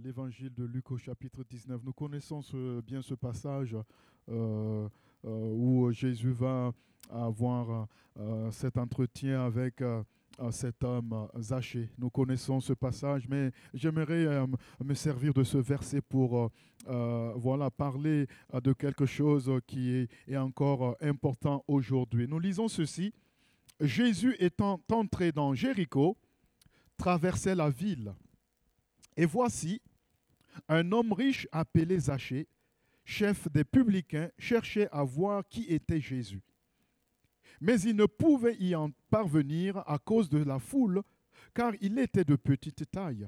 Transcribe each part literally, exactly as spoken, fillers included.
l'évangile de Luc au chapitre dix-neuf. Nous connaissons ce- bien ce passage euh, euh, où Jésus va avoir euh, cet entretien avec euh, euh, cet homme euh, Zachée. Nous connaissons ce passage, mais j'aimerais euh, me servir de ce verset pour euh, euh, voilà, parler euh, de quelque chose qui est, est encore euh, important aujourd'hui. Nous lisons ceci. Jésus étant entré dans Jéricho, traversait la ville. Et voici, un homme riche appelé Zachée, chef des publicains, cherchait à voir qui était Jésus. Mais il ne pouvait y en parvenir à cause de la foule, car il était de petite taille.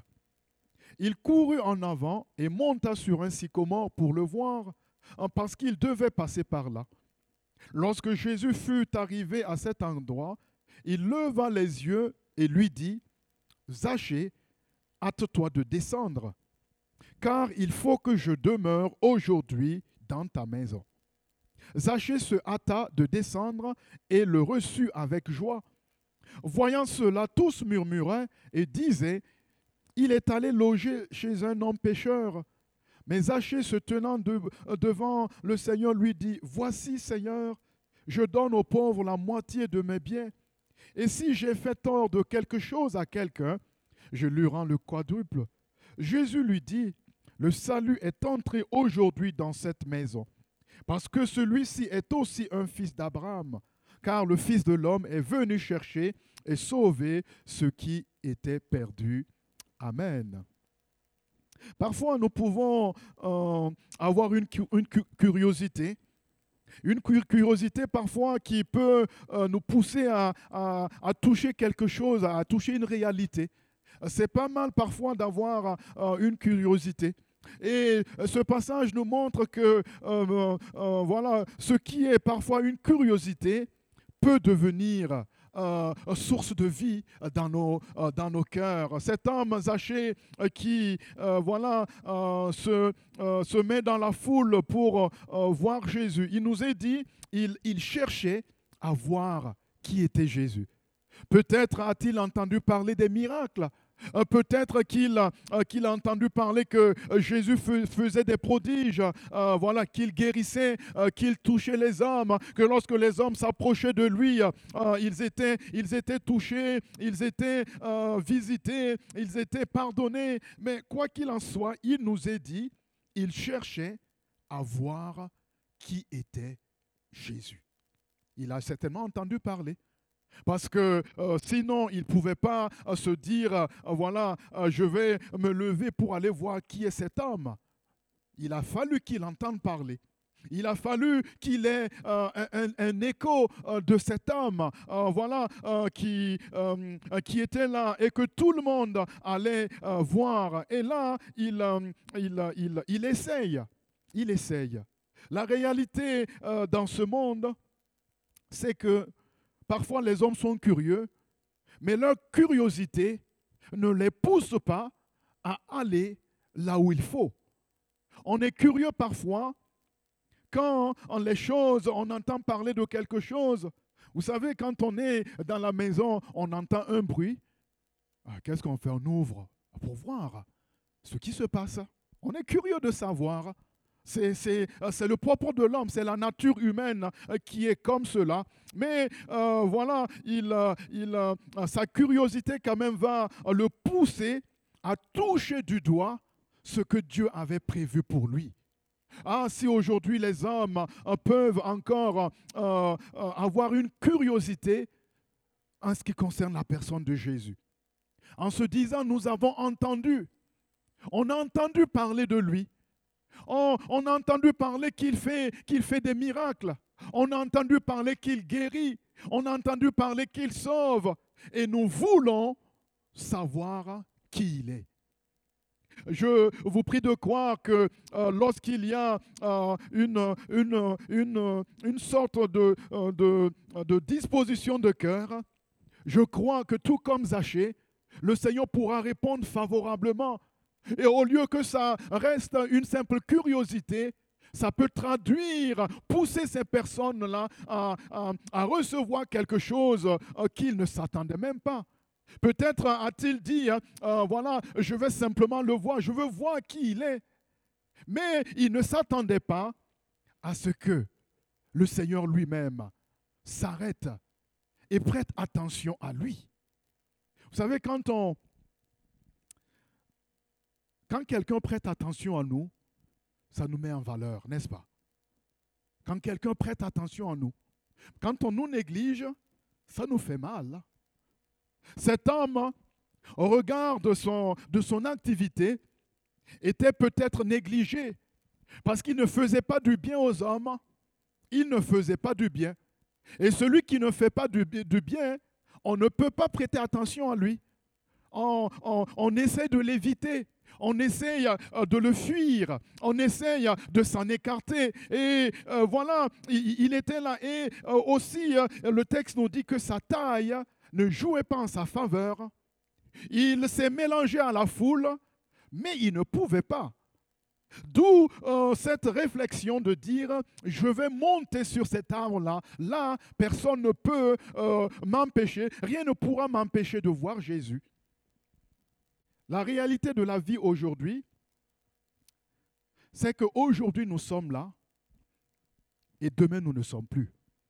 Il courut en avant et monta sur un sycomore pour le voir, parce qu'il devait passer par là. Lorsque Jésus fut arrivé à cet endroit, il leva les yeux et lui dit, Zachée, hâte-toi de descendre, car il faut que je demeure aujourd'hui dans ta maison. Zachée se hâta de descendre et le reçut avec joie. Voyant cela, tous murmuraient et disaient, il est allé loger chez un homme pécheur. Mais Zachée, se tenant de- devant le Seigneur, lui dit, voici, Seigneur, je donne aux pauvres la moitié de mes biens. Et si j'ai fait tort de quelque chose à quelqu'un, je lui rends le quadruple. Jésus lui dit, le salut est entré aujourd'hui dans cette maison, parce que celui-ci est aussi un fils d'Abraham, car le Fils de l'homme est venu chercher et sauver ce qui était perdu. Amen. Parfois, nous pouvons euh, avoir une, cu- une cu- curiosité, une cu- curiosité parfois qui peut euh, nous pousser à, à- à toucher quelque chose, à toucher une réalité. C'est pas mal parfois d'avoir euh, une curiosité. Et ce passage nous montre que euh, euh, voilà, ce qui est parfois une curiosité peut devenir euh, source de vie dans nos, euh, dans nos cœurs. Cet homme Zachée euh, qui euh, voilà, euh, se, euh, se met dans la foule pour euh, voir Jésus, il nous est dit, il, il cherchait à voir qui était Jésus. Peut-être a-t-il entendu parler des miracles. Euh, Peut-être qu'il a, euh, qu'il a entendu parler que euh, Jésus fais- faisait des prodiges, euh, voilà, qu'il guérissait, euh, qu'il touchait les hommes, que lorsque les hommes s'approchaient de lui, euh, euh, ils étaient, ils étaient touchés, ils étaient euh, visités, ils étaient pardonnés. Mais quoi qu'il en soit, il nous est dit, il cherchait à voir qui était Jésus. Il a certainement entendu parler. Parce que euh, sinon, il ne pouvait pas euh, se dire, euh, voilà, euh, je vais me lever pour aller voir qui est cet homme. Il a fallu qu'il entende parler. Il a fallu qu'il ait euh, un, un- un écho euh, de cet homme, euh, voilà, euh, qui, euh, euh, qui était là et que tout le monde allait euh, voir. Et là, il, euh, il, euh, il, il essaye. Il essaye. La réalité euh, dans ce monde, c'est que parfois, les hommes sont curieux, mais leur curiosité ne les pousse pas à aller là où il faut. On est curieux parfois quand on, les choses, on entend parler de quelque chose. Vous savez, quand on est dans la maison, on entend un bruit. Ah, qu'est-ce qu'on fait? On ouvre pour voir ce qui se passe. On est curieux de savoir. C'est, c'est, euh, c'est le propre de l'homme, c'est la nature humaine euh, qui est comme cela. Mais euh, voilà, il, euh, il, euh, sa curiosité quand même va euh, le pousser à toucher du doigt ce que Dieu avait prévu pour lui. Ah, si aujourd'hui les hommes euh, peuvent encore euh, euh, avoir une curiosité en ce qui concerne la personne de Jésus. En se disant, nous avons entendu, on a entendu parler de lui. On, on a entendu parler qu'il fait, qu'il fait des miracles. On a entendu parler qu'il guérit. On a entendu parler qu'il sauve. Et nous voulons savoir qui il est. Je vous prie de croire que euh, lorsqu'il y a euh, une, une, une, une sorte de, euh, de, de disposition de cœur, je crois que tout comme Zachée, le Seigneur pourra répondre favorablement. Et au lieu que ça reste une simple curiosité, ça peut traduire, pousser ces personnes-là à, à- à recevoir quelque chose euh, qu'ils ne s'attendaient même pas. Peut-être a-t-il dit, euh, voilà, je vais simplement le voir, je veux voir qui il est. Mais il ne s'attendait pas à ce que le Seigneur lui-même s'arrête et prête attention à lui. Vous savez, quand on, quand quelqu'un prête attention à nous, ça nous met en valeur, n'est-ce pas? Quand quelqu'un prête attention à nous, quand on nous néglige, ça nous fait mal. Cet homme, au regard de son, de son activité, était peut-être négligé parce qu'il ne faisait pas du bien aux hommes. Il ne faisait pas du bien. Et celui qui ne fait pas du, du bien, on ne peut pas prêter attention à lui. On, on, on essaie de l'éviter. On essaye de le fuir, on essaye de s'en écarter. Et euh, voilà, il, il était là. Et euh, aussi, euh, le texte nous dit que sa taille ne jouait pas en sa faveur. Il s'est mélangé à la foule, mais il ne pouvait pas. D'où euh, cette réflexion de dire, je vais monter sur cet arbre-là. Là, personne ne peut euh, m'empêcher, rien ne pourra m'empêcher de voir Jésus. La réalité de la vie aujourd'hui, c'est qu'aujourd'hui nous sommes là et demain nous ne sommes plus.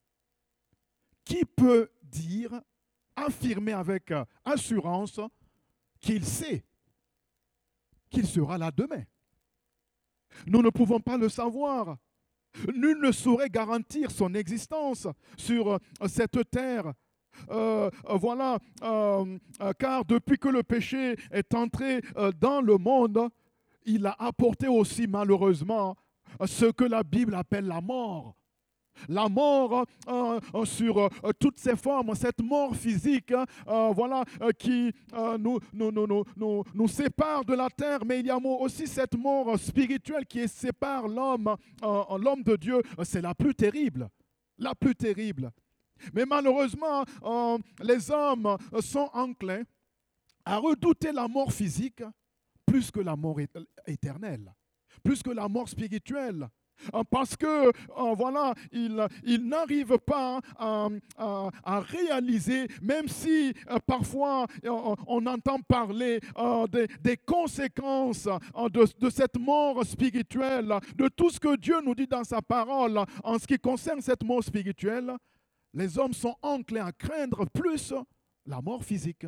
Qui peut dire, affirmer avec assurance qu'il sait qu'il sera là demain? Nous ne pouvons pas le savoir. Nul ne saurait garantir son existence sur cette terre. Euh, voilà, euh, euh, car depuis que le péché est entré euh, dans le monde, il a apporté aussi malheureusement ce que la Bible appelle la mort. La mort euh, euh, sur euh, toutes ses formes, cette mort physique euh, voilà, euh, qui euh, nous, nous, nous, nous, nous, nous sépare de la terre, mais il y a aussi cette mort spirituelle qui sépare l'homme, euh, l'homme de Dieu. C'est la plus terrible, la plus terrible. Mais malheureusement, euh, les hommes sont enclins à redouter la mort physique plus que la mort éternelle, plus que la mort spirituelle. Parce que, euh, voilà, ils, ils n'arrivent pas à, à, à réaliser, même si euh, parfois euh, on entend parler euh, des, des conséquences euh, de, de cette mort spirituelle, de tout ce que Dieu nous dit dans sa parole en ce qui concerne cette mort spirituelle. Les hommes sont enclins à craindre plus la mort physique.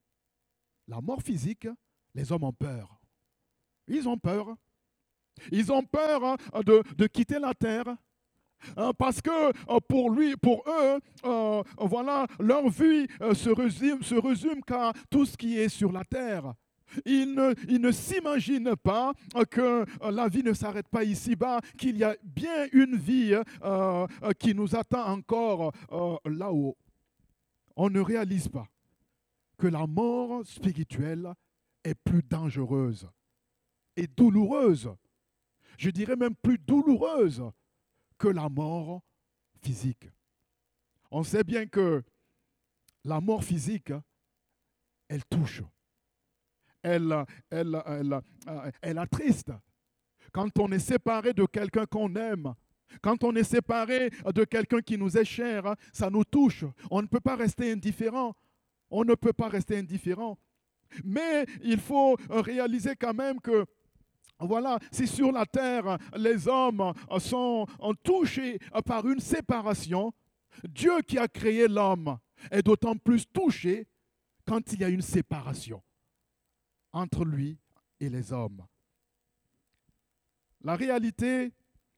La mort physique, les hommes ont peur. Ils ont peur. Ils ont peur hein, de, de quitter la terre. Hein, parce que euh, pour lui, pour eux, euh, voilà, leur vie euh, se résume, se résume qu'à tout ce qui est sur la terre. Ils ne, ils ne s'imaginent pas euh, que euh, la vie ne s'arrête pas ici-bas, qu'il y a bien une vie euh, euh, qui nous attend encore euh, là-haut. On ne réalise pas que la mort spirituelle est plus dangereuse et douloureuse. Je dirais même plus douloureuse que la mort physique. On sait bien que la mort physique, elle touche. Elle, elle, elle, elle, elle attriste. Quand on est séparé de quelqu'un qu'on aime, quand on est séparé de quelqu'un qui nous est cher, ça nous touche. On ne peut pas rester indifférent. On ne peut pas rester indifférent. Mais il faut réaliser quand même que, voilà, si sur la terre, les hommes sont touchés par une séparation, Dieu qui a créé l'homme est d'autant plus touché quand il y a une séparation entre lui et les hommes. La réalité,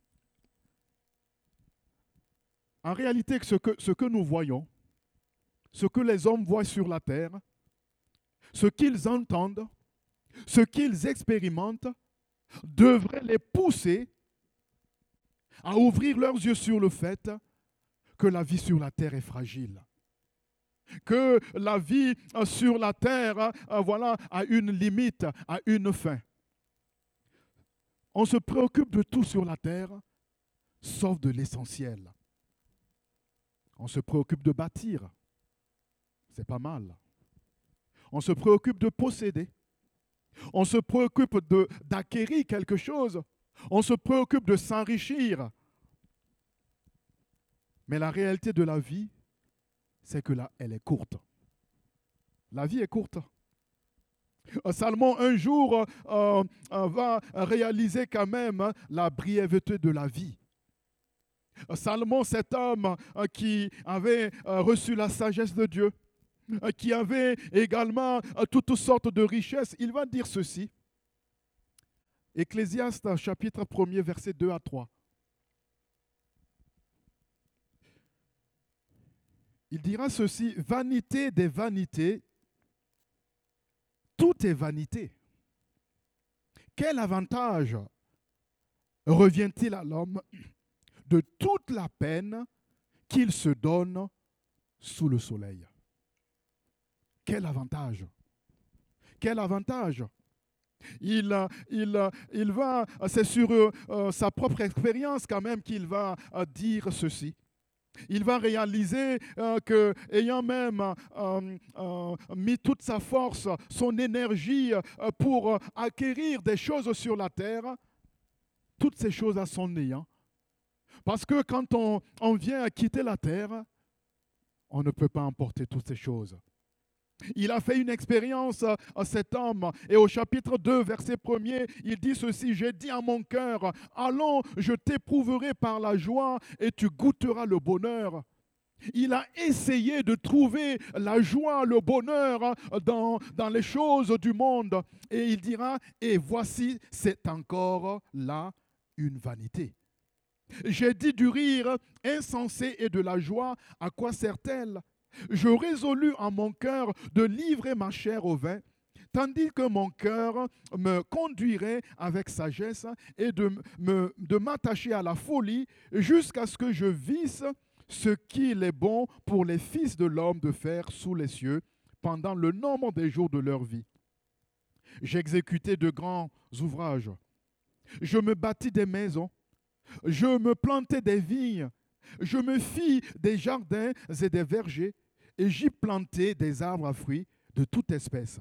en réalité, ce que, ce que nous voyons, ce que les hommes voient sur la terre, ce qu'ils entendent, ce qu'ils expérimentent, devrait les pousser à ouvrir leurs yeux sur le fait que la vie sur la terre est fragile. Que la vie sur la terre, voilà, a une limite, a une fin. On se préoccupe de tout sur la terre, sauf de l'essentiel. On se préoccupe de bâtir. C'est pas mal. On se préoccupe de posséder. On se préoccupe de, d'acquérir quelque chose. On se préoccupe de s'enrichir. Mais la réalité de la vie, c'est que là, elle est courte. La vie est courte. Salomon, un jour, euh, euh, va réaliser quand même hein, la brièveté de la vie. Salomon, cet homme euh, qui avait euh, reçu la sagesse de Dieu, euh, qui avait également euh, toutes sortes de richesses, il va dire ceci. Ecclésiaste, chapitre premier, versets deux à trois. Il dira ceci, vanité des vanités, tout est vanité. Quel avantage revient-il à l'homme de toute la peine qu'il se donne sous le soleil? Quel avantage? Quel avantage? Il, il, il va, c'est sur euh, sa propre expérience quand même qu'il va euh, dire ceci. Il va réaliser euh, que, ayant même euh, euh, mis toute sa force, son énergie euh, pour acquérir des choses sur la terre, toutes ces choses à son néant. Parce que quand on, on vient à quitter la terre, on ne peut pas emporter toutes ces choses. Il a fait une expérience à cet homme et au chapitre deux, verset premier, il dit ceci, « J'ai dit à mon cœur, allons, je t'éprouverai par la joie et tu goûteras le bonheur. » Il a essayé de trouver la joie, le bonheur dans, dans les choses du monde. Et il dira, « Et voici, c'est encore là une vanité. J'ai dit du rire insensé et de la joie, à quoi sert-elle ? Je résolus en mon cœur de livrer ma chair au vin, tandis que mon cœur me conduirait avec sagesse et de, me, de m'attacher à la folie jusqu'à ce que je visse ce qu'il est bon pour les fils de l'homme de faire sous les cieux pendant le nombre des jours de leur vie. J'exécutai de grands ouvrages. Je me bâtis des maisons. Je me plantai des vignes. Je me fis des jardins et des vergers, et j'y plantai des arbres à fruits de toute espèce.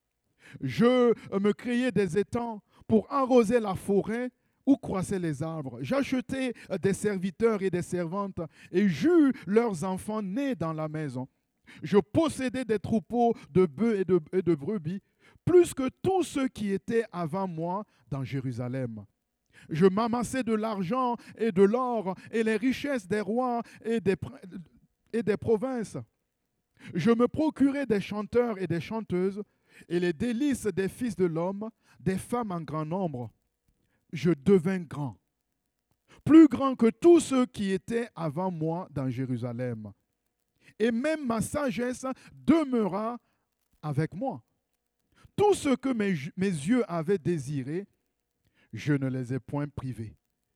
Je me créai des étangs pour arroser la forêt où croissaient les arbres. J'achetai des serviteurs et des servantes, et j'eus leurs enfants nés dans la maison. Je possédais des troupeaux de bœufs et de, et de brebis, plus que tous ceux qui étaient avant moi dans Jérusalem. Je m'amassai de l'argent et de l'or et les richesses des rois et des, et des provinces. Je me procurai des chanteurs et des chanteuses et les délices des fils de l'homme, des femmes en grand nombre. Je devins grand, plus grand que tous ceux qui étaient avant moi dans Jérusalem. Et même ma sagesse demeura avec moi. Tout ce que mes, mes yeux avaient désiré, je ne les ai point privés.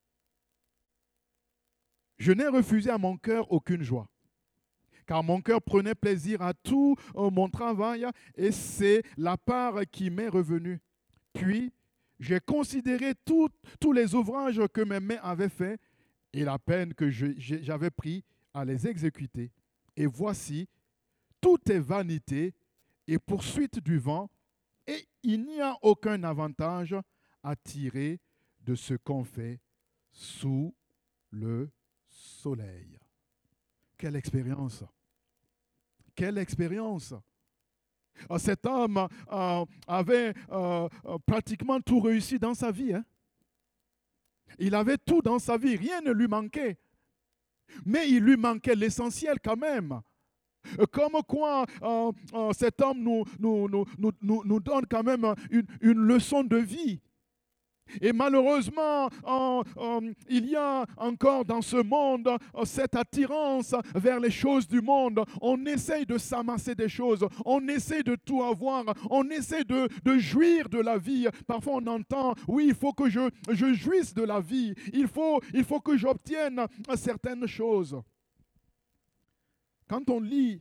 Je n'ai refusé à mon cœur aucune joie, car mon cœur prenait plaisir à tout mon travail, et c'est la part qui m'est revenue. Puis, j'ai considéré tout, tous les ouvrages que mes mains avaient faits, et la peine que je, j'avais pris à les exécuter. Et voici, tout est vanité et poursuite du vent, et il n'y a aucun avantage à tirer de ce qu'on fait sous le soleil. Quelle expérience! Quelle expérience! Cet homme euh, avait euh, pratiquement tout réussi dans sa vie. Hein? Il avait tout dans sa vie, rien ne lui manquait. Mais il lui manquait l'essentiel quand même. Comme quoi euh, euh, cet homme nous, nous, nous, nous, nous donne quand même une, une leçon de vie. Et malheureusement, euh, euh, il y a encore dans ce monde euh, cette attirance vers les choses du monde. On essaye de s'amasser des choses, on essaye de tout avoir, on essaie de, de jouir de la vie. Parfois on entend, oui, il faut que je, je jouisse de la vie, il faut, il faut que j'obtienne certaines choses. Quand on lit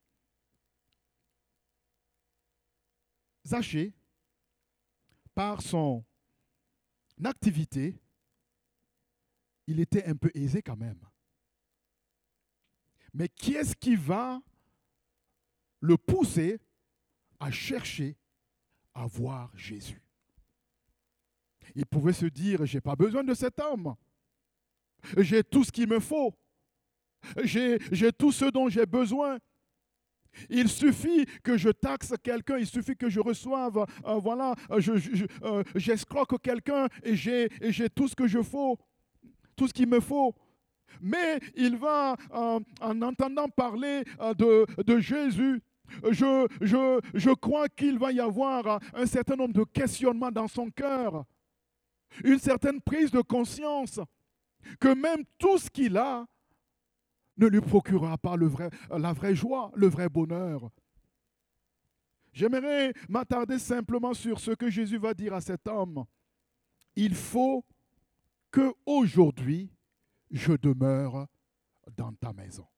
Zachée, par son activité, il était un peu aisé quand même. Mais qui est-ce qui va le pousser à chercher à voir Jésus? Il pouvait se dire, je n'ai pas besoin de cet homme. J'ai tout ce qu'il me faut. J'ai, j'ai tout ce dont j'ai besoin. Il suffit que je taxe quelqu'un, il suffit que je reçoive, euh, voilà, je, je, euh, j'escroque quelqu'un et j'ai, et j'ai tout ce que je faut, tout ce qu'il me faut. Mais il va, euh, en entendant parler euh, de, de Jésus, je, je, je crois qu'il va y avoir un certain nombre de questionnements dans son cœur, une certaine prise de conscience que même tout ce qu'il a ne lui procurera pas le vrai, la vraie joie, le vrai bonheur. J'aimerais m'attarder simplement sur ce que Jésus va dire à cet homme. Il faut qu'aujourd'hui, je demeure dans ta maison.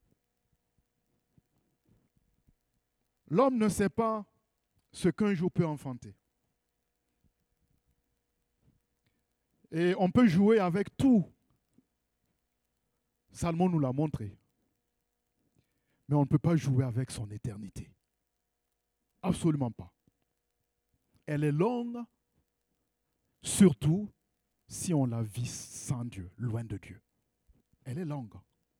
L'homme ne sait pas ce qu'un jour peut enfanter. Et on peut jouer avec tout. Salomon nous l'a montré. Mais on ne peut pas jouer avec son éternité. Absolument pas. Elle est longue, surtout si on la vit sans Dieu, loin de Dieu. Elle est longue.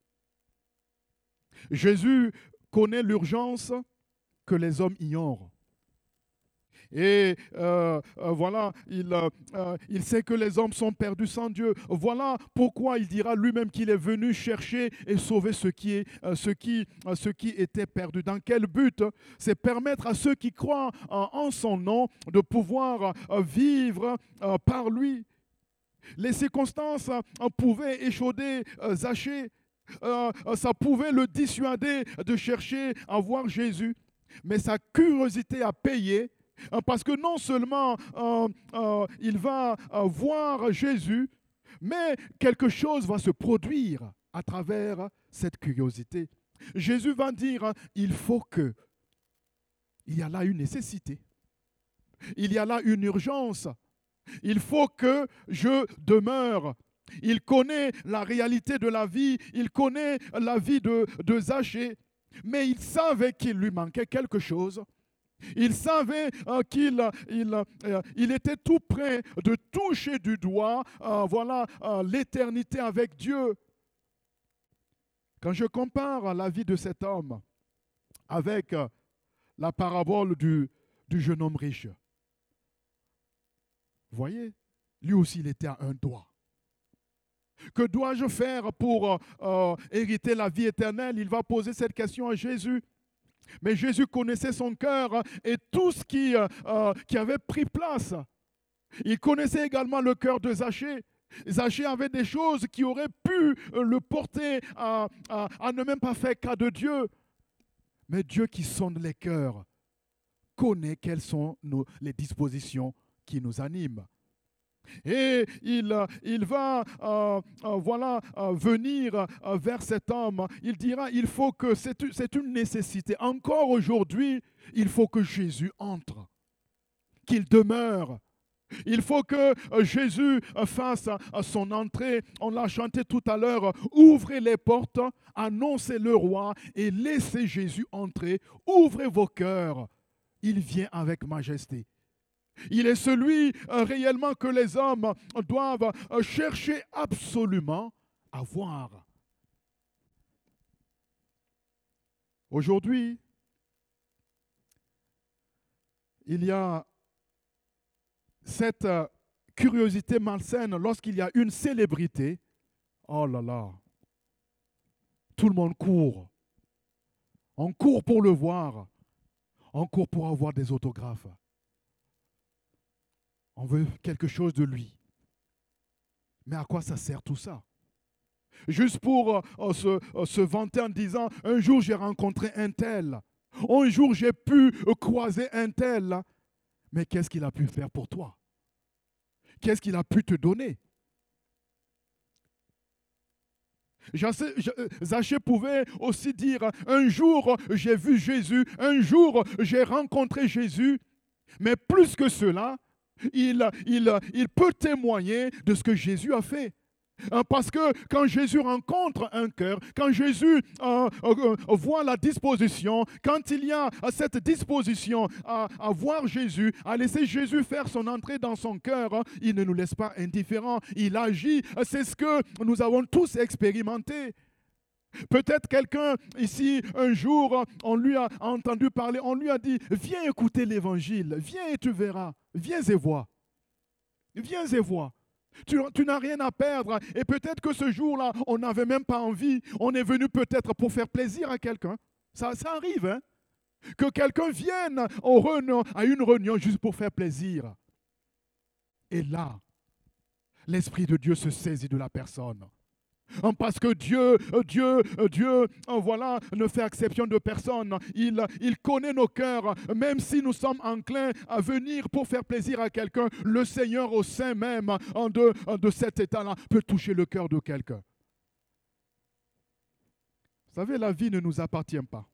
Jésus connaît l'urgence que les hommes ignorent. Et euh, euh, voilà, il, euh, il sait que les hommes sont perdus sans Dieu. Voilà pourquoi il dira lui-même qu'il est venu chercher et sauver ce qui, est, euh, ce qui, euh, ce qui était perdu. Dans quel but? C'est permettre à ceux qui croient euh, en son nom de pouvoir euh, vivre euh, par lui. Les circonstances euh, pouvaient échauder euh, Zachée. Euh, ça pouvait le dissuader de chercher à voir Jésus. Mais sa curiosité a payé. Parce que non seulement euh, euh, il va euh, voir Jésus, mais quelque chose va se produire à travers cette curiosité. Jésus va dire, il faut que. Il y a là une nécessité. Il y a là une urgence. Il faut que je demeure. Il connaît la réalité de la vie. Il connaît la vie de, de Zachée. Mais il savait qu'il lui manquait quelque chose. Il savait euh, qu'il il, euh, il était tout près de toucher du doigt euh, voilà, euh, l'éternité avec Dieu. Quand je compare la vie de cet homme avec euh, la parabole du, du jeune homme riche, vous voyez, lui aussi il était à un doigt. Que dois-je faire pour euh, euh, hériter la vie éternelle? Il va poser cette question à Jésus. Mais Jésus connaissait son cœur et tout ce qui, euh, qui avait pris place. Il connaissait également le cœur de Zachée. Zachée avait des choses qui auraient pu le porter à, à, à ne même pas faire cas de Dieu. Mais Dieu qui sonde les cœurs connaît quelles sont nos, les dispositions qui nous animent. Et il, il va euh, euh, voilà, euh, venir euh, vers cet homme. Il dira, il faut que, c'est, c'est une nécessité. Encore aujourd'hui, il faut que Jésus entre, qu'il demeure. Il faut que euh, Jésus euh, fasse euh, son entrée. On l'a chanté tout à l'heure. Ouvrez les portes, annoncez le roi et laissez Jésus entrer. Ouvrez vos cœurs. Il vient avec majesté. Il est celui euh, réellement que les hommes doivent euh, chercher absolument à voir. Aujourd'hui, il y a cette euh, curiosité malsaine lorsqu'il y a une célébrité. Oh là là, tout le monde court. On court pour le voir. On court pour avoir des autographes. On veut quelque chose de lui. Mais à quoi ça sert tout ça? Juste pour euh, se, euh, se vanter en disant, un jour j'ai rencontré un tel. Un jour j'ai pu euh, croiser un tel. Mais qu'est-ce qu'il a pu faire pour toi? Qu'est-ce qu'il a pu te donner? Zachée pouvait aussi dire, un jour j'ai vu Jésus, un jour j'ai rencontré Jésus. Mais plus que cela, Il, il, il peut témoigner de ce que Jésus a fait. Parce que quand Jésus rencontre un cœur, quand Jésus euh, euh, voit la disposition, quand il y a cette disposition à, à voir Jésus, à laisser Jésus faire son entrée dans son cœur, il ne nous laisse pas indifférents, il agit. C'est ce que nous avons tous expérimenté. Peut-être quelqu'un ici, un jour, on lui a entendu parler, on lui a dit, viens écouter l'évangile, viens et tu verras, viens et vois, viens et vois. Tu, tu n'as rien à perdre. Et peut-être que ce jour-là, on n'avait même pas envie, on est venu peut-être pour faire plaisir à quelqu'un. Ça, ça arrive, hein? Que quelqu'un vienne au réunion, à une réunion juste pour faire plaisir. Et là, l'Esprit de Dieu se saisit de la personne. Parce que Dieu, Dieu, Dieu, voilà, ne fait exception de personne. Il, il connaît nos cœurs. Même si nous sommes enclins à venir pour faire plaisir à quelqu'un, le Seigneur au sein même de, de cet état-là peut toucher le cœur de quelqu'un. Vous savez, la vie ne nous appartient pas.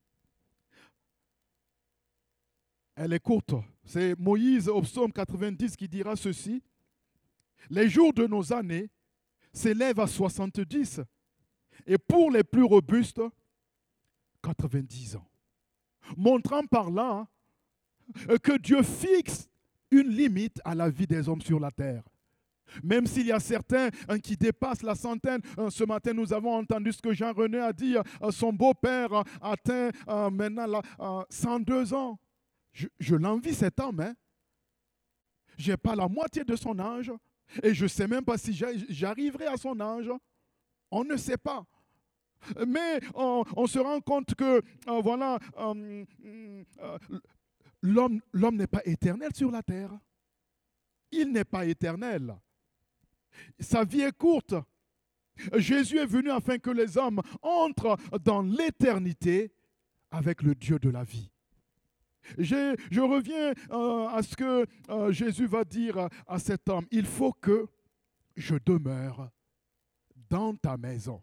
Elle est courte. C'est Moïse au psaume quatre-vingt-dix qui dira ceci. Les jours de nos années s'élèvent à soixante-dix et pour les plus robustes, quatre-vingt-dix ans. Montrant par là que Dieu fixe une limite à la vie des hommes sur la terre. Même s'il y a certains hein, qui dépassent la centaine. Euh, ce matin, nous avons entendu ce que Jean-René a dit. Euh, son beau-père euh, atteint euh, maintenant là, euh, cent deux ans. Je, je l'envie cet homme. Hein. Je n'ai pas la moitié de son âge. Et je ne sais même pas si j'arriverai à son âge. On ne sait pas. Mais on, on se rend compte que euh, voilà, euh, euh, l'homme, l'homme n'est pas éternel sur la terre. Il n'est pas éternel. Sa vie est courte. Jésus est venu afin que les hommes entrent dans l'éternité avec le Dieu de la vie. Je, je reviens euh, à ce que euh, Jésus va dire à cet homme. Il faut que je demeure dans ta maison.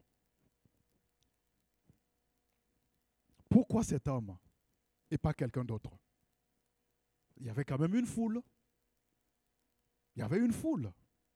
Pourquoi cet homme et pas quelqu'un d'autre? Il y avait quand même une foule. Il y avait une foule.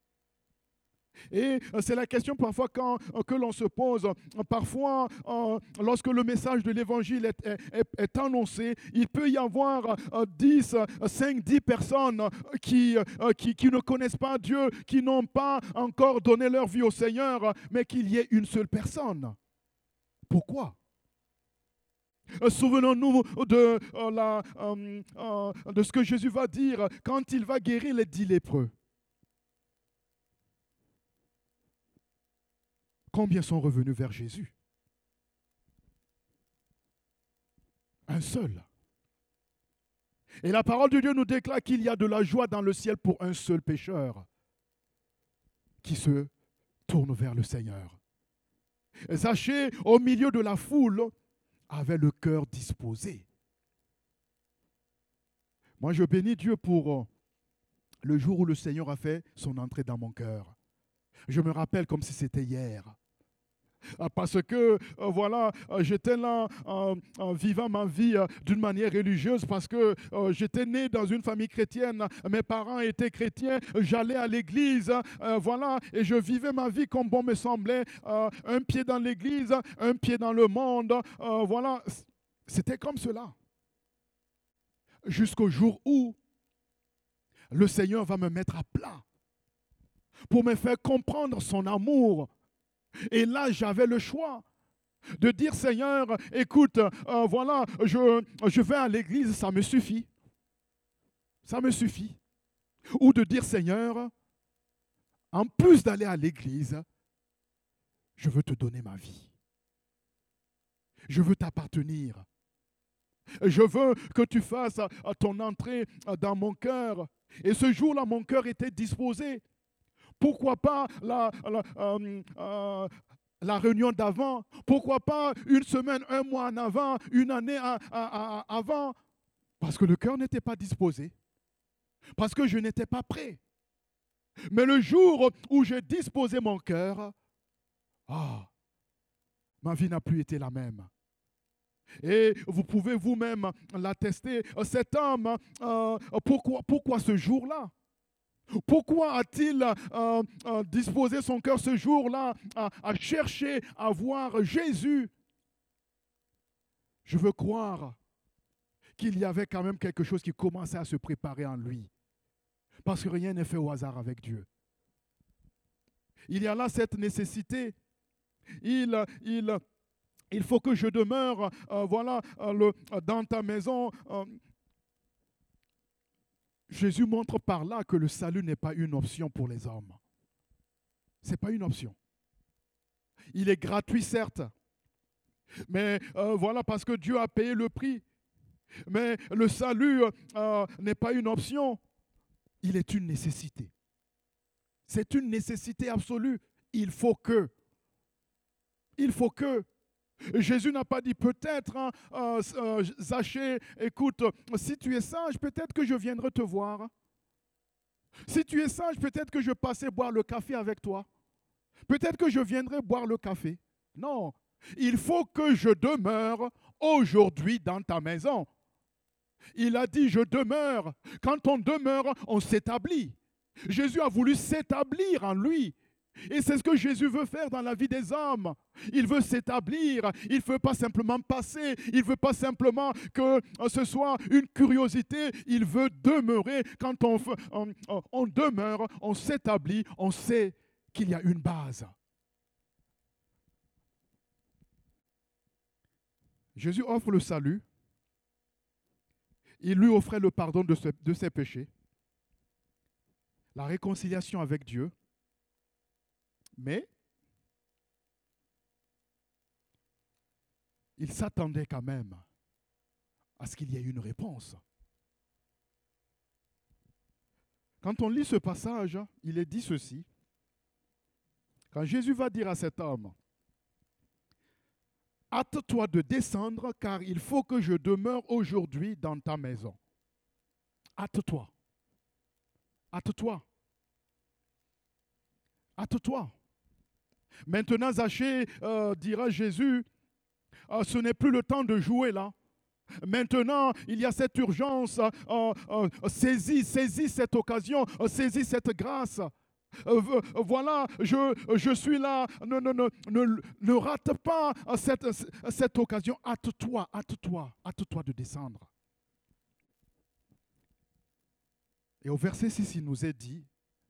Et c'est la question parfois quand, que l'on se pose. Parfois, euh, lorsque le message de l'évangile est, est, est annoncé, il peut y avoir euh, dix, cinq, dix personnes qui, euh, qui, qui ne connaissent pas Dieu, qui n'ont pas encore donné leur vie au Seigneur, mais qu'il y ait une seule personne. Pourquoi? Euh, Souvenons-nous de, euh, la, euh, euh, de ce que Jésus va dire quand il va guérir les dix lépreux. Combien sont revenus vers Jésus? Un seul. Et la parole de Dieu nous déclare qu'il y a de la joie dans le ciel pour un seul pécheur qui se tourne vers le Seigneur. Et Zachée, au milieu de la foule, avait le cœur disposé. Moi, je bénis Dieu pour le jour où le Seigneur a fait son entrée dans mon cœur. Je me rappelle comme si c'était hier. Parce que, euh, voilà, euh, j'étais là euh, euh, vivant ma vie euh, d'une manière religieuse parce que euh, j'étais né dans une famille chrétienne, mes parents étaient chrétiens, j'allais à l'église, euh, voilà, et je vivais ma vie comme bon me semblait, euh, un pied dans l'église, un pied dans le monde, euh, voilà, c'était comme cela. Jusqu'au jour où le Seigneur va me mettre à plat pour me faire comprendre son amour. Et là, j'avais le choix de dire, Seigneur, écoute, euh, voilà, je, je vais à l'église, ça me suffit. Ça me suffit. Ou de dire, Seigneur, en plus d'aller à l'église, je veux te donner ma vie. Je veux t'appartenir. Je veux que tu fasses ton entrée dans mon cœur. Et ce jour-là, mon cœur était disposé. Pourquoi pas la, la, euh, euh, la réunion d'avant? Pourquoi pas une semaine, un mois en avant, une année à, à, à, avant? Parce que le cœur n'était pas disposé. Parce que je n'étais pas prêt. Mais le jour où j'ai disposé mon cœur, oh, ma vie n'a plus été la même. Et vous pouvez vous-même l'attester. Cet homme, euh, pourquoi, pourquoi ce jour-là? Pourquoi a-t-il euh, euh, disposé son cœur ce jour-là à, à chercher à voir Jésus? Je veux croire qu'il y avait quand même quelque chose qui commençait à se préparer en lui. Parce que rien n'est fait au hasard avec Dieu. Il y a là cette nécessité il, il, il faut que je demeure euh, voilà, euh, le, dans ta maison. Euh. Jésus montre par là que le salut n'est pas une option pour les hommes. Ce n'est pas une option. Il est gratuit, certes. Mais euh, voilà, parce que Dieu a payé le prix. Mais le salut euh, n'est pas une option. Il est une nécessité. C'est une nécessité absolue. Il faut que. Il faut que. Jésus n'a pas dit peut-être, hein, euh, euh, Zachée, écoute, si tu es sage, peut-être que je viendrai te voir. Si tu es sage, peut-être que je passerai boire le café avec toi. Peut-être que je viendrai boire le café. Non, il faut que je demeure aujourd'hui dans ta maison. Il a dit, je demeure. Quand on demeure, on s'établit. Jésus a voulu s'établir en lui. Et c'est ce que Jésus veut faire dans la vie des hommes. Il veut s'établir. Il ne veut pas simplement passer. Il ne veut pas simplement que ce soit une curiosité. Il veut demeurer. Quand on, on, on demeure, on s'établit, on sait qu'il y a une base. Jésus offre le salut. Il lui offrait le pardon de, ce, de ses péchés, la réconciliation avec Dieu. Mais il s'attendait quand même à ce qu'il y ait une réponse. Quand on lit ce passage, il est dit ceci. Quand Jésus va dire à cet homme, « Hâte-toi de descendre, car il faut que je demeure aujourd'hui dans ta maison. » Hâte-toi. Hâte-toi. Hâte-toi. Maintenant, Zachée, euh, dira Jésus, euh, ce n'est plus le temps de jouer là. Maintenant, il y a cette urgence. Euh, euh, saisis, saisis cette occasion, euh, saisis cette grâce. Euh, voilà, je, je suis là. Ne, ne, ne, ne, ne rate pas cette, cette occasion. Hâte-toi, hâte-toi, hâte-toi de descendre. Et au verset six, il nous est dit,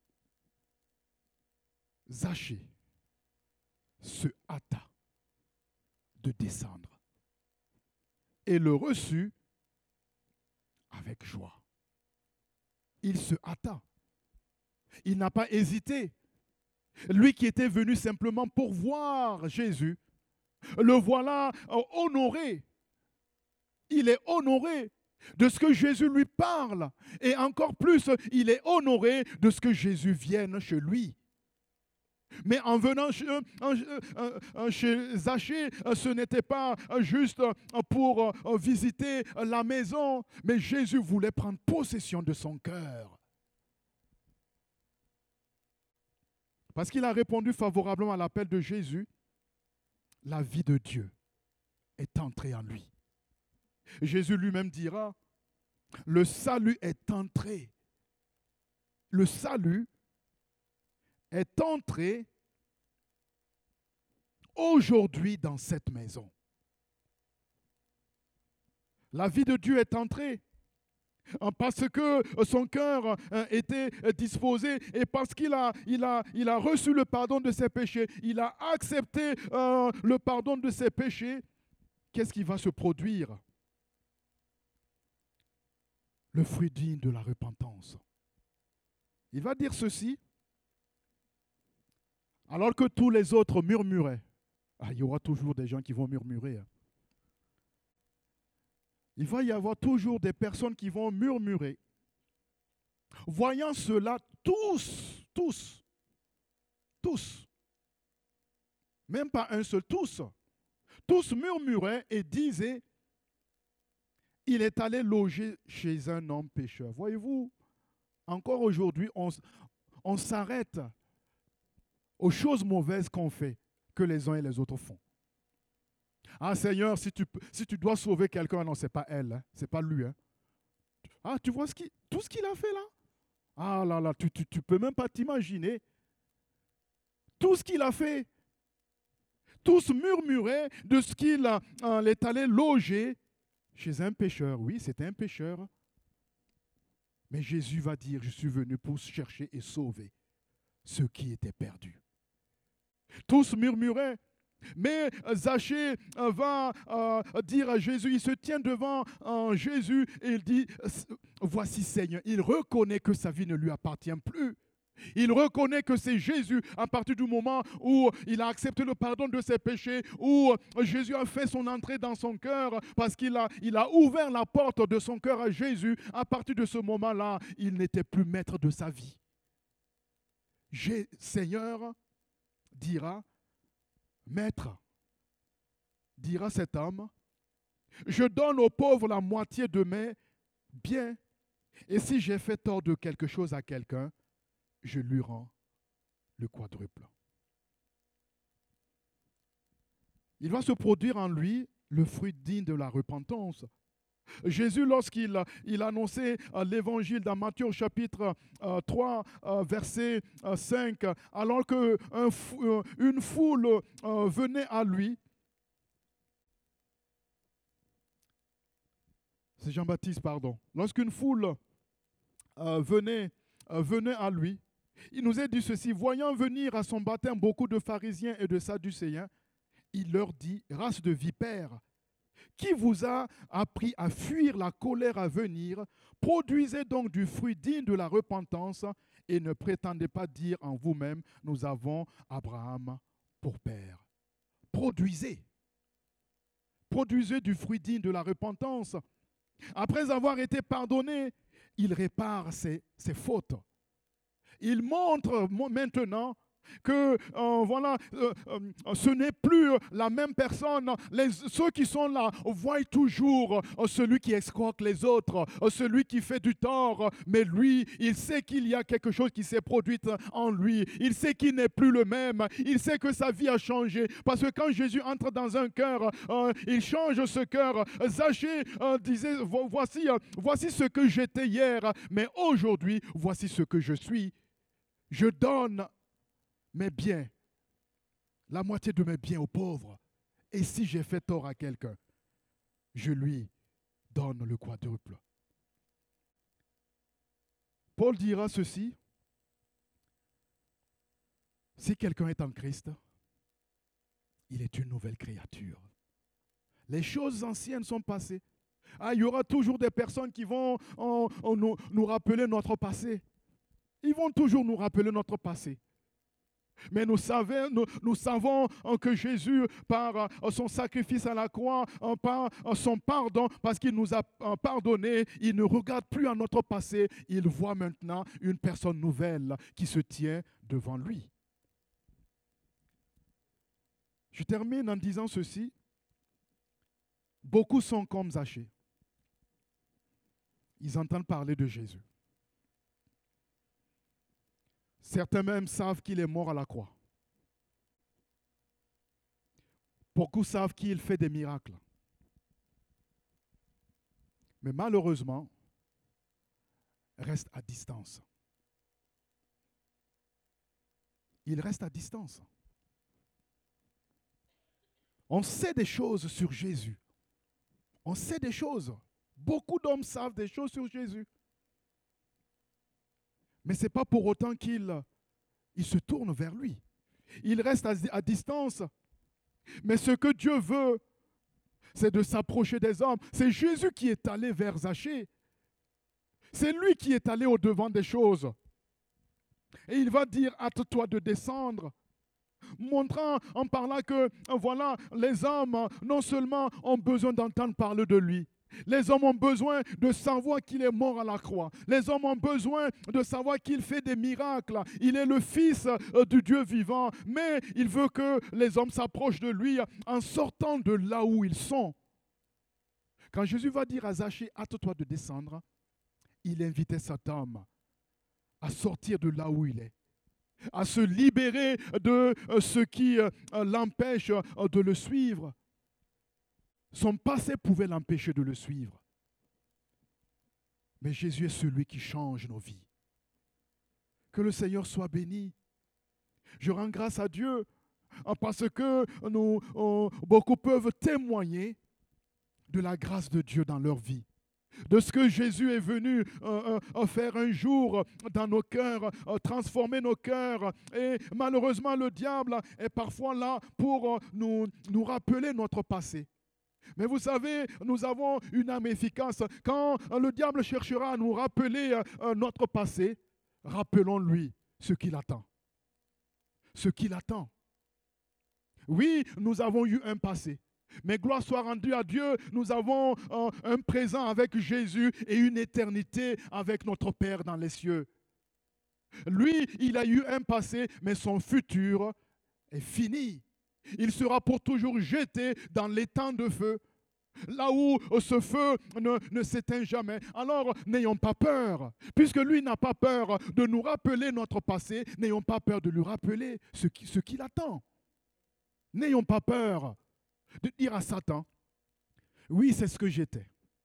Zachée se hâta de descendre et le reçut avec joie. Il se hâta. Il n'a pas hésité. Lui qui était venu simplement pour voir Jésus, le voilà honoré. Il est honoré de ce que Jésus lui parle. Et encore plus, il est honoré de ce que Jésus vienne chez lui. Mais en venant chez, chez Zachée, ce n'était pas juste pour visiter la maison, mais Jésus voulait prendre possession de son cœur. Parce qu'il a répondu favorablement à l'appel de Jésus, la vie de Dieu est entrée en lui. Jésus lui-même dira, le salut est entré. Le salut est entré aujourd'hui dans cette maison. La vie de Dieu est entrée parce que son cœur était disposé et parce qu'il a, il a, il a reçu le pardon de ses péchés, il a accepté euh, le pardon de ses péchés. Qu'est-ce qui va se produire? Le fruit digne de la repentance. Il va dire ceci. Alors que tous les autres murmuraient, ah, il y aura toujours des gens qui vont murmurer. Hein. Il va y avoir toujours des personnes qui vont murmurer. Voyant cela, tous, tous, tous, même pas un seul, tous, tous murmuraient et disaient, il est allé loger chez un homme pécheur. Voyez-vous, encore aujourd'hui, on, on s'arrête aux choses mauvaises qu'on fait, que les uns et les autres font. Ah Seigneur, si tu, si tu dois sauver quelqu'un, non, ce n'est pas elle, hein, ce n'est pas lui. Hein. Ah, tu vois ce qui, tout ce qu'il a fait là? Ah là là, tu ne tu, tu peux même pas t'imaginer. Tout ce qu'il a fait. Tous murmuraient de ce qu'il a, euh, est allé loger chez un pécheur. Oui, c'était un pécheur. Mais Jésus va dire, je suis venu pour chercher et sauver ceux qui étaient perdus. Tous murmuraient. Mais Zachée euh, va euh, dire à Jésus, il se tient devant euh, Jésus et il dit, voici Seigneur. Il reconnaît que sa vie ne lui appartient plus. Il reconnaît que c'est Jésus à partir du moment où il a accepté le pardon de ses péchés, où Jésus a fait son entrée dans son cœur parce qu'il a, il a ouvert la porte de son cœur à Jésus. À partir de ce moment-là, il n'était plus maître de sa vie. J'ai, Seigneur, dira, Maître, dira cet homme, je donne aux pauvres la moitié de mes biens, et si j'ai fait tort de quelque chose à quelqu'un, je lui rends le quadruple. Il va se produire en lui le fruit digne de la repentance. Jésus, lorsqu'il il annonçait euh, l'évangile dans Matthieu au chapitre euh, trois, euh, verset euh, cinq, alors qu'une euh, foule euh, venait à lui, c'est Jean-Baptiste, pardon, lorsqu'une foule euh, venait, euh, venait à lui, il nous a dit ceci, voyant venir à son baptême beaucoup de pharisiens et de sadducéens, il leur dit, race de vipères, qui vous a appris à fuir la colère à venir? Produisez donc du fruit digne de la repentance et ne prétendez pas dire en vous-même, nous avons Abraham pour père. Produisez. Produisez du fruit digne de la repentance. Après avoir été pardonné, il répare ses, ses fautes. Il montre maintenant que euh, voilà, euh, euh, ce n'est plus la même personne. Les, ceux qui sont là voient toujours euh, celui qui escroque les autres, euh, celui qui fait du tort, mais lui, il sait qu'il y a quelque chose qui s'est produit en lui. Il sait qu'il n'est plus le même. Il sait que sa vie a changé. Parce que quand Jésus entre dans un cœur, euh, il change ce cœur. Zachée euh, disait, voici, euh, voici ce que j'étais hier, mais aujourd'hui, voici ce que je suis. Je donne mes biens, la moitié de mes biens aux pauvres. Et si j'ai fait tort à quelqu'un, je lui donne le quadruple. Paul dira ceci, si quelqu'un est en Christ, il est une nouvelle créature. Les choses anciennes sont passées. Ah, il y aura toujours des personnes qui vont on, on, nous, nous rappeler notre passé. Ils vont toujours nous rappeler notre passé. Mais nous savons, nous, nous savons que Jésus, par son sacrifice à la croix, par son pardon, parce qu'il nous a pardonné, il ne regarde plus à notre passé, il voit maintenant une personne nouvelle qui se tient devant lui. Je termine en disant ceci. Beaucoup sont comme Zachée. Ils entendent parler de Jésus. Certains même savent qu'il est mort à la croix. Beaucoup savent qu'il fait des miracles. Mais malheureusement, restent à distance. Ils restent à distance. On sait des choses sur Jésus. On sait des choses. Beaucoup d'hommes savent des choses sur Jésus. Mais ce n'est pas pour autant qu'ils ils se tournent vers lui. Ils restent à, à distance. Mais ce que Dieu veut, c'est de s'approcher des hommes. C'est Jésus qui est allé vers Zachée. C'est lui qui est allé au-devant des choses. Et il va dire, hâte-toi de descendre. Montrant en parlant que, voilà, les hommes non seulement ont besoin d'entendre parler de lui, les hommes ont besoin de savoir qu'il est mort à la croix. Les hommes ont besoin de savoir qu'il fait des miracles. Il est le Fils du Dieu vivant. Mais il veut que les hommes s'approchent de lui en sortant de là où ils sont. Quand Jésus va dire à Zachée, hâte-toi de descendre, il invitait cet homme à sortir de là où il est, à se libérer de ce qui l'empêche de le suivre. Son passé pouvait l'empêcher de le suivre. Mais Jésus est celui qui change nos vies. Que le Seigneur soit béni. Je rends grâce à Dieu parce que nous, beaucoup peuvent témoigner de la grâce de Dieu dans leur vie. de ce que Jésus est venu euh, euh, faire un jour dans nos cœurs, euh, transformer nos cœurs. Et malheureusement, le diable est parfois là pour euh, nous, nous rappeler notre passé. Mais vous savez, nous avons une âme efficace. Quand euh, le diable cherchera à nous rappeler euh, notre passé, rappelons-lui ce qu'il attend. Ce qu'il attend. Oui, nous avons eu un passé. Mais gloire soit rendue à Dieu, nous avons euh, un présent avec Jésus et une éternité avec notre Père dans les cieux. Lui, il a eu un passé, mais son futur est fini. Il sera pour toujours jeté dans l'étang de feu, là où ce feu ne, ne s'éteint jamais. Alors, n'ayons pas peur. Puisque lui n'a pas peur de nous rappeler notre passé, n'ayons pas peur de lui rappeler ce qui, ce qu'il attend. N'ayons pas peur de dire à Satan, oui, c'est ce que j'étais.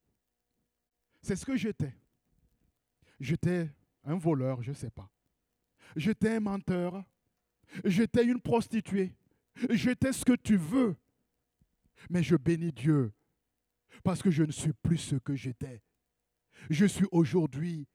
C'est ce que j'étais. J'étais un voleur, je ne sais pas. J'étais un menteur. J'étais une prostituée. J'étais ce que tu veux. Mais je bénis Dieu parce que je ne suis plus ce que j'étais. Je suis aujourd'hui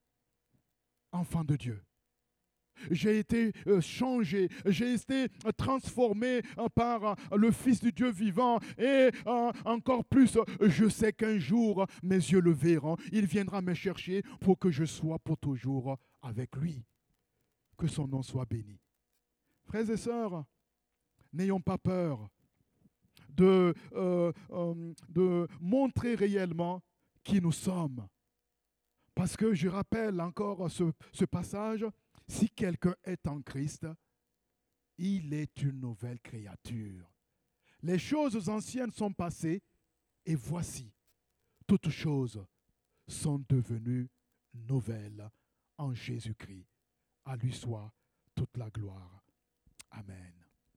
enfant de Dieu. J'ai été euh, changé, j'ai été euh, transformé euh, par euh, le Fils du Dieu vivant. Et euh, encore plus, euh, je sais qu'un jour, mes yeux le verront. Il viendra me chercher pour que je sois pour toujours avec lui. Que son nom soit béni. Frères et sœurs, n'ayons pas peur de, euh, euh, de montrer réellement qui nous sommes. Parce que je rappelle encore ce, ce passage. Si quelqu'un est en Christ, il est une nouvelle créature. Les choses anciennes sont passées et voici, toutes choses sont devenues nouvelles en Jésus-Christ. À lui soit toute la gloire. Amen.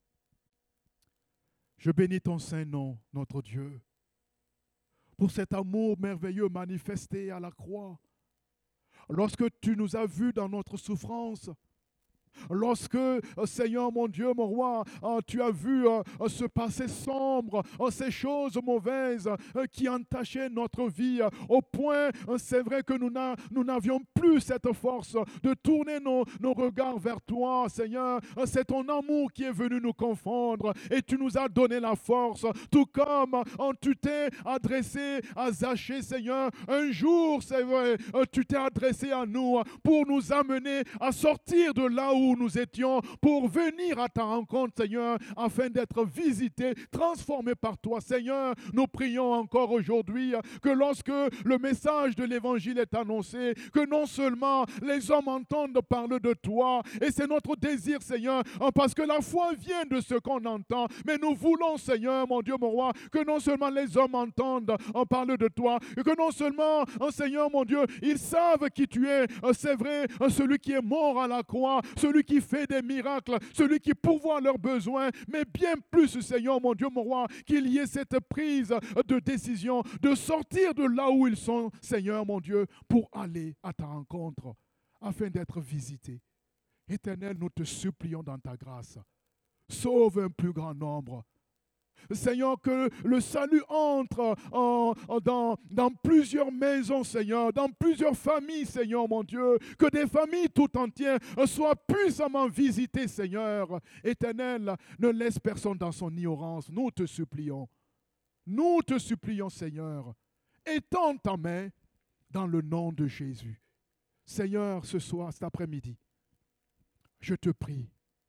Je bénis ton saint nom, notre Dieu, pour cet amour merveilleux manifesté à la croix. Lorsque tu nous as vus dans notre souffrance, lorsque, Seigneur mon Dieu, mon roi, tu as vu ce passé sombre, ces choses mauvaises qui entachaient notre vie, au point, c'est vrai que nous n'avions plus cette force de tourner nos, nos regards vers toi, Seigneur. C'est ton amour qui est venu nous confondre et tu nous as donné la force, tout comme tu t'es adressé à Zachée, Seigneur. Un jour, c'est vrai, tu t'es adressé à nous pour nous amener à sortir de là où où nous étions pour venir à ta rencontre, Seigneur, afin d'être visités, transformés par toi, Seigneur. Nous prions encore aujourd'hui que lorsque le message de l'Évangile est annoncé, que non seulement les hommes entendent parler de toi, et c'est notre désir, Seigneur, parce que la foi vient de ce qu'on entend, mais nous voulons, Seigneur, mon Dieu, mon roi, que non seulement les hommes entendent en parler de toi, et que non seulement, Seigneur, mon Dieu, ils savent qui tu es, c'est vrai, celui qui est mort à la croix, celui qui fait des miracles, celui qui pourvoit leurs besoins, mais bien plus, Seigneur, mon Dieu, mon roi, qu'il y ait cette prise de décision, de sortir de là où ils sont, Seigneur, mon Dieu, pour aller à ta rencontre, afin d'être visités. Éternel, nous te supplions dans ta grâce, sauve un plus grand nombre. Seigneur, que le salut entre en, en, dans, dans plusieurs maisons, Seigneur, dans plusieurs familles, Seigneur, mon Dieu, que des familles tout entières soient puissamment visitées, Seigneur. Éternel, ne laisse personne dans son ignorance, nous te supplions. Nous te supplions, Seigneur, étends ta main dans le nom de Jésus. Seigneur, ce soir, cet après-midi, je te prie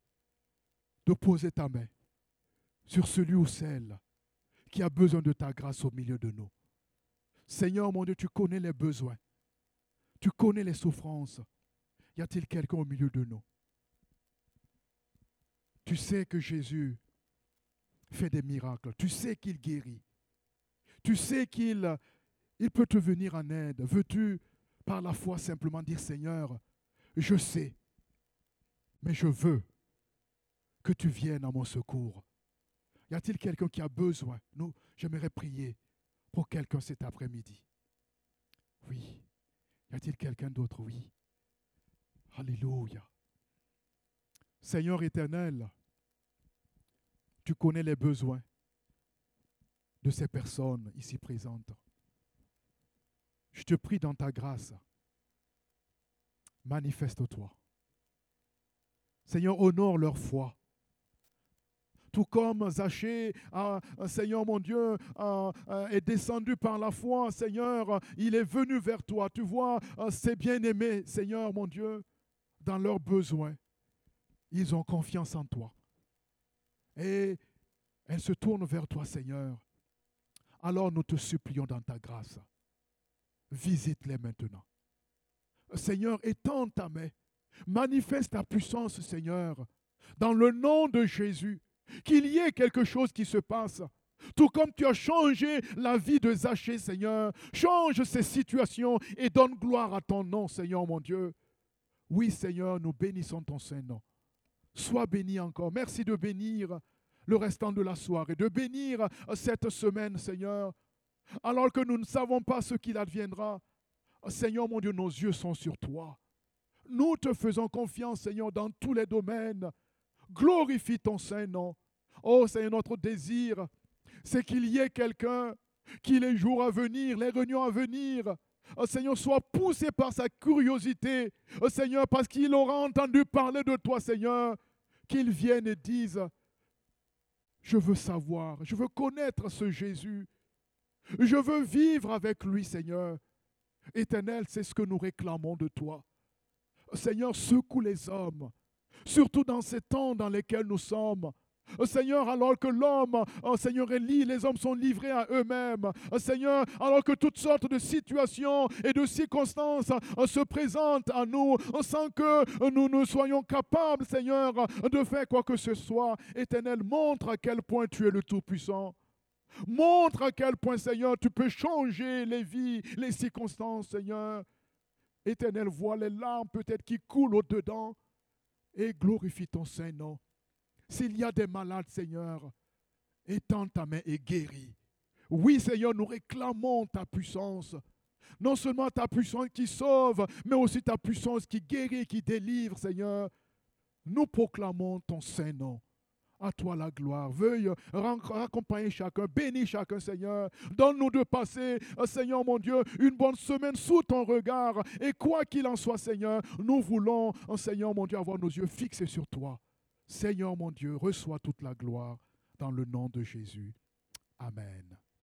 de poser ta main sur celui ou celle qui a besoin de ta grâce au milieu de nous. Seigneur, mon Dieu, tu connais les besoins. Tu connais les souffrances. Y a-t-il quelqu'un au milieu de nous? Tu sais que Jésus fait des miracles. Tu sais qu'il guérit. Tu sais qu'il il peut te venir en aide. Veux-tu, par la foi, simplement dire, Seigneur, je sais, mais je veux que tu viennes à mon secours. Y a-t-il quelqu'un qui a besoin? Nous, j'aimerais prier pour quelqu'un cet après-midi. Oui. Y a-t-il quelqu'un d'autre? Oui. Alléluia. Seigneur éternel, tu connais les besoins de ces personnes ici présentes. Je te prie dans ta grâce, manifeste-toi. Seigneur, honore leur foi. Tout comme Zachée, euh, Seigneur mon Dieu, euh, euh, est descendu par la foi, Seigneur, il est venu vers toi. Tu vois, euh, ces bien-aimés, Seigneur mon Dieu, dans leurs besoins, ils ont confiance en toi. Et elles se tournent vers toi, Seigneur. Alors nous te supplions dans ta grâce. Visite-les maintenant. Seigneur, étends ta main. Manifeste ta puissance, Seigneur. Dans le nom de Jésus, qu'il y ait quelque chose qui se passe. Tout comme tu as changé la vie de Zachée, Seigneur. Change ces situations et donne gloire à ton nom, Seigneur mon Dieu. Oui, Seigneur, nous bénissons ton Saint-Nom. Sois béni encore. Merci de bénir le restant de la soirée, de bénir cette semaine, Seigneur. Alors que nous ne savons pas ce qu'il adviendra, Seigneur mon Dieu, nos yeux sont sur toi. Nous te faisons confiance, Seigneur, dans tous les domaines. Glorifie ton Saint-Nom. Oh, Seigneur, notre désir, c'est qu'il y ait quelqu'un qui, les jours à venir, les réunions à venir, oh, Seigneur, soit poussé par sa curiosité, oh, Seigneur, parce qu'il aura entendu parler de toi, Seigneur, qu'il vienne et dise, je veux savoir, je veux connaître ce Jésus, je veux vivre avec lui, Seigneur. Éternel, c'est ce que nous réclamons de toi. Seigneur, secoue les hommes, surtout dans ces temps dans lesquels nous sommes. Seigneur, alors que l'homme, oh Seigneur, est lié, les hommes sont livrés à eux-mêmes. Seigneur, alors que toutes sortes de situations et de circonstances se présentent à nous, sans que nous ne soyons capables, Seigneur, de faire quoi que ce soit. Éternel, montre à quel point tu es le Tout-Puissant. Montre à quel point, Seigneur, tu peux changer les vies, les circonstances, Seigneur. Éternel, vois les larmes peut-être qui coulent au-dedans et glorifie ton Saint-Nom. S'il y a des malades, Seigneur, étends ta main et guéris. Oui, Seigneur, nous réclamons ta puissance. Non seulement ta puissance qui sauve, mais aussi ta puissance qui guérit, qui délivre, Seigneur. Nous proclamons ton Saint-Nom. À toi la gloire. Veuille accompagner chacun, bénis chacun, Seigneur. Donne-nous de passer, Seigneur mon Dieu, une bonne semaine sous ton regard. Et quoi qu'il en soit, Seigneur, nous voulons, Seigneur mon Dieu, avoir nos yeux fixés sur toi. Seigneur mon Dieu, reçois toute la gloire dans le nom de Jésus. Amen.